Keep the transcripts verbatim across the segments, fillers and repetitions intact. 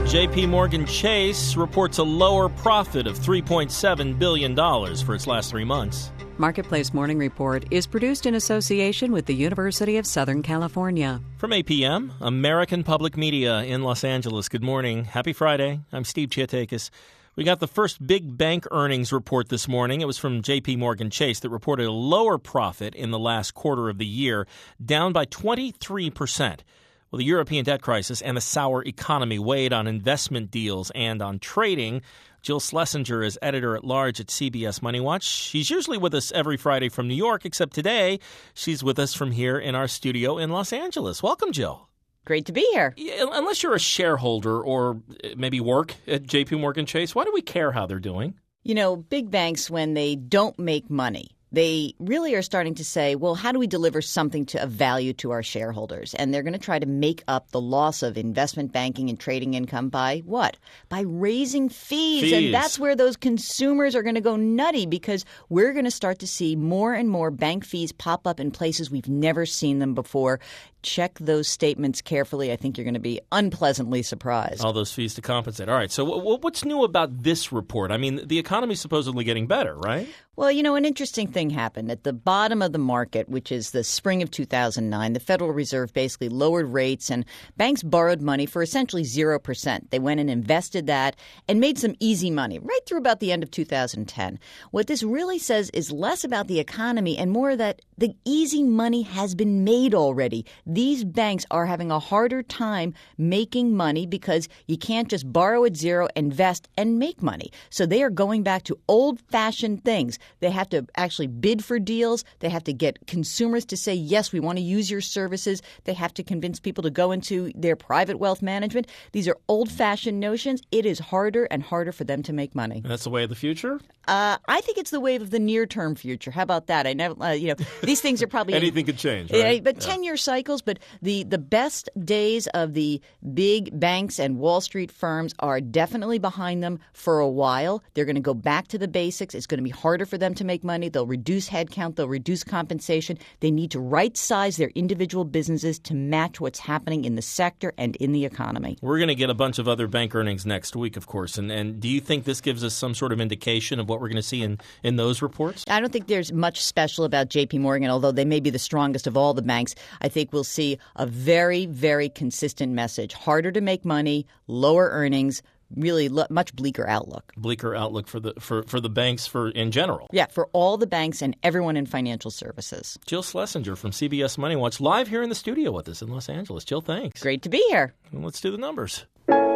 J P Morgan Chase reports a lower profit of three point seven billion dollars for its last three months. Marketplace Morning Report is produced in association with the University of Southern California. From A P M, American Public Media in Los Angeles. Good morning. Happy Friday. I'm Steve Chiatakis. We got the first big bank earnings report this morning. It was from J P Morgan Chase that reported a lower profit in the last quarter of the year, down by twenty-three percent. Well, the European debt crisis and the sour economy weighed on investment deals and on trading. Jill Schlesinger is editor-at-large at C B S Money Watch. She's usually with us every Friday from New York, except today she's with us from here in our studio in Los Angeles. Welcome, Jill. Great to be here. Yeah, unless you're a shareholder or maybe work at J P Morgan Chase, why do we care how they're doing? You know, big banks, when they don't make money, they really are starting to say, well, how do we deliver something to of value to our shareholders? And they're going to try to make up the loss of investment banking and trading income by what? By raising fees. Fees. And that's where those consumers are going to go nutty, because we're going to start to see more and more bank fees pop up in places we've never seen them before. Check those statements carefully. I think you're going to be unpleasantly surprised. All those fees to compensate. All right. So w- what's new about this report? I mean, the economy's supposedly getting better, right? Well, you know, an interesting thing happened. At the bottom of the market, which is the spring of two thousand nine, the Federal Reserve basically lowered rates and banks borrowed money for essentially zero percent. They went and invested that and made some easy money right through about the end of two thousand ten. What this really says is less about the economy and more that the easy money has been made already. These banks are having a harder time making money because you can't just borrow at zero, invest, and make money. So they are going back to old-fashioned things. They have to actually bid for deals. They have to get consumers to say, yes, we want to use your services. They have to convince people to go into their private wealth management. These are old-fashioned notions. It is harder and harder for them to make money. And that's the way of the future? Uh, I think it's the wave of the near-term future. How about that? I never, uh, you know, these things are probably anything could change, right? Uh, but ten-year cycles. But the the best days of the big banks and Wall Street firms are definitely behind them for a while. They're going to go back to the basics. It's going to be harder for them to make money. They'll reduce headcount. They'll reduce compensation. They need to right-size their individual businesses to match what's happening in the sector and in the economy. We're going to get a bunch of other bank earnings next week, of course. And, and do you think this gives us some sort of indication of what we're going to see in, in those reports? I don't think there's much special about J P Morgan, although they may be the strongest of all the banks. I think we'll see a very, very consistent message. Harder to make money, lower earnings, really lo- much bleaker outlook. Bleaker outlook for the for, for the banks for in general. Yeah, for all the banks and everyone in financial services. Jill Schlesinger from C B S Money Watch live here in the studio with us in Los Angeles. Jill, thanks. Great to be here. Well, let's do the numbers.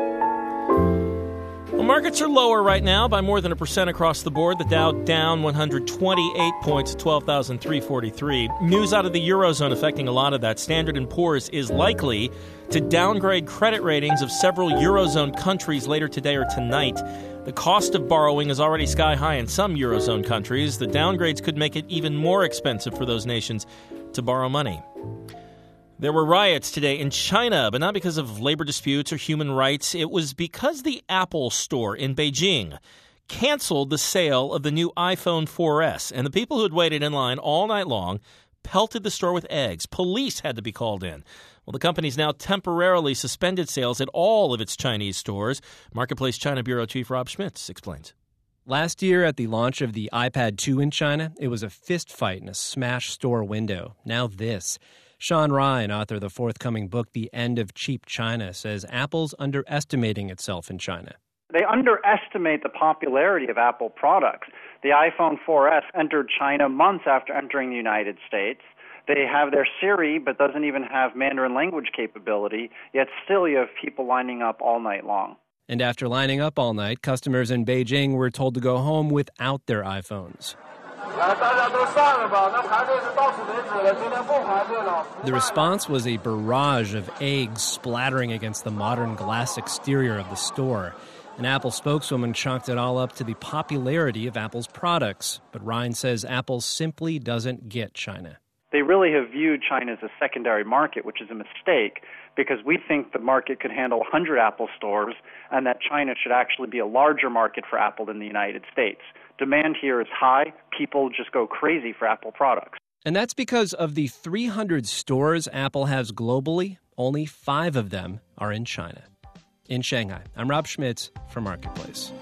Well, markets are lower right now by more than a percent across the board. The Dow down one hundred twenty-eight points at twelve thousand three hundred forty-three. News out of the Eurozone affecting a lot of that. Standard and Poor's is likely to downgrade credit ratings of several Eurozone countries later today or tonight. The cost of borrowing is already sky high in some Eurozone countries. The downgrades could make it even more expensive for those nations to borrow money. There were riots today in China, but not because of labor disputes or human rights. It was because the Apple Store in Beijing canceled the sale of the new iPhone four S, and the people who had waited in line all night long pelted the store with eggs. Police had to be called in. Well, the company's now temporarily suspended sales at all of its Chinese stores. Marketplace China Bureau Chief Rob Schmitz explains. Last year at the launch of the iPad two in China, it was a fist fight and a smashed store window. Now this. Sean Ryan, author of the forthcoming book, The End of Cheap China, says Apple's underestimating itself in China. They underestimate the popularity of Apple products. The iPhone four S entered China months after entering the United States. They have their Siri, but doesn't even have Mandarin language capability, yet still you have people lining up all night long. And after lining up all night, customers in Beijing were told to go home without their iPhones. The response was a barrage of eggs splattering against the modern glass exterior of the store. An Apple spokeswoman chalked it all up to the popularity of Apple's products. But Ryan says Apple simply doesn't get China. They really have viewed China as a secondary market, which is a mistake, because we think the market could handle one hundred Apple stores and that China should actually be a larger market for Apple than the United States. Demand here is high. People just go crazy for Apple products. And that's because of the three hundred stores Apple has globally, only five of them are in China. in Shanghai. I'm Rob Schmitz for Marketplace.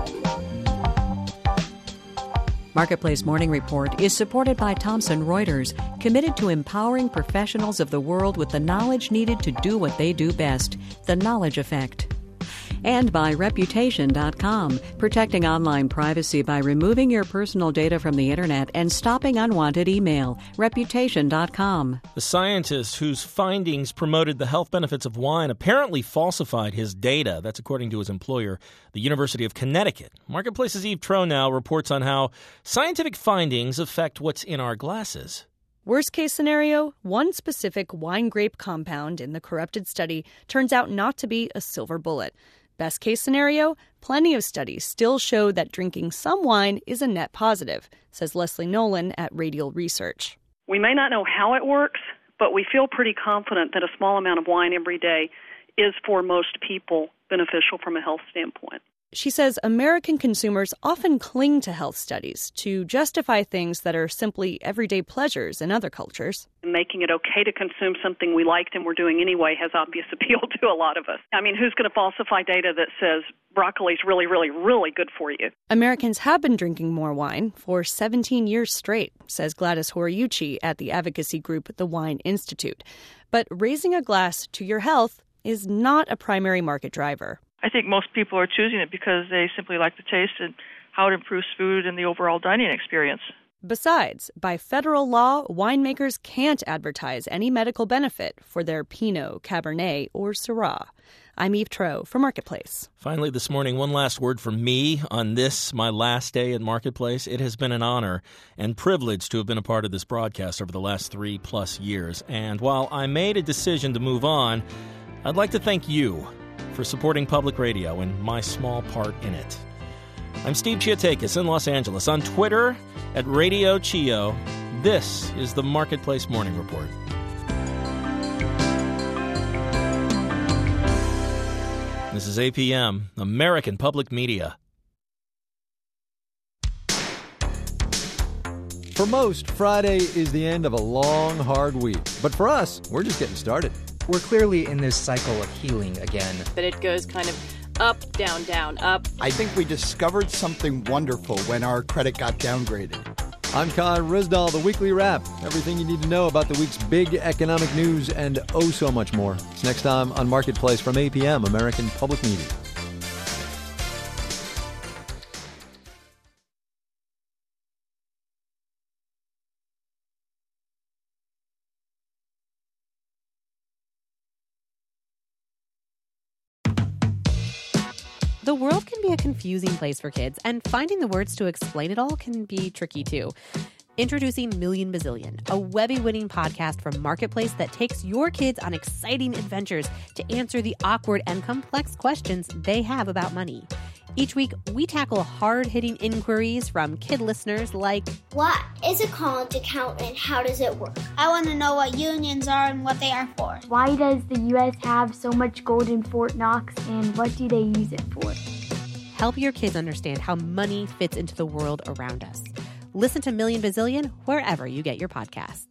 Marketplace Morning Report is supported by Thomson Reuters, committed to empowering professionals of the world with the knowledge needed to do what they do best, the knowledge effect. And by Reputation dot com, protecting online privacy by removing your personal data from the Internet and stopping unwanted email. Reputation dot com. The scientist whose findings promoted the health benefits of wine apparently falsified his data. That's according to his employer, the University of Connecticut. Marketplace's Eve Troe now reports on how scientific findings affect what's in our glasses. Worst case scenario, one specific wine grape compound in the corrupted study turns out not to be a silver bullet. Best case scenario, plenty of studies still show that drinking some wine is a net positive, says Leslie Nolan at Radial Research. We may not know how it works, but we feel pretty confident that a small amount of wine every day is, for most people, beneficial from a health standpoint. She says American consumers often cling to health studies to justify things that are simply everyday pleasures in other cultures. Making it okay to consume something we liked and we're doing anyway has obvious appeal to a lot of us. I mean, who's going to falsify data that says broccoli's really, really, really good for you? Americans have been drinking more wine for seventeen years straight, says Gladys Horiuchi at the advocacy group The Wine Institute. But raising a glass to your health is not a primary market driver. I think most people are choosing it because they simply like the taste and how it improves food and the overall dining experience. Besides, by federal law, winemakers can't advertise any medical benefit for their Pinot, Cabernet, or Syrah. I'm Eve Troe for Marketplace. Finally this morning, one last word from me on this, my last day at Marketplace. It has been an honor and privilege to have been a part of this broadcast over the last three plus years. And while I made a decision to move on, I'd like to thank you for supporting public radio and my small part in it. I'm Steve Chiotakis in Los Angeles, on Twitter at Radio Chio. This is the Marketplace Morning Report. This is A P M, American Public Media. For most, Friday is the end of a long, hard week. But for us, we're just getting started. We're clearly in this cycle of healing again. That it goes kind of up, down, down, up. I think we discovered something wonderful when our credit got downgraded. I'm Con Risdall, the Weekly Wrap. Everything you need to know about the week's big economic news and oh so much more. It's next time on Marketplace from A P M, American Public Media. The world can be a confusing place for kids, and finding the words to explain it all can be tricky too. Introducing Million Bazillion, a Webby-winning podcast from Marketplace that takes your kids on exciting adventures to answer the awkward and complex questions they have about money. Each week, we tackle hard-hitting inquiries from kid listeners like, what is a college account and how does it work? I want to know what unions are and what they are for. Why does the U S have so much gold in Fort Knox and what do they use it for? Help your kids understand how money fits into the world around us. Listen to Million Bazillion wherever you get your podcasts.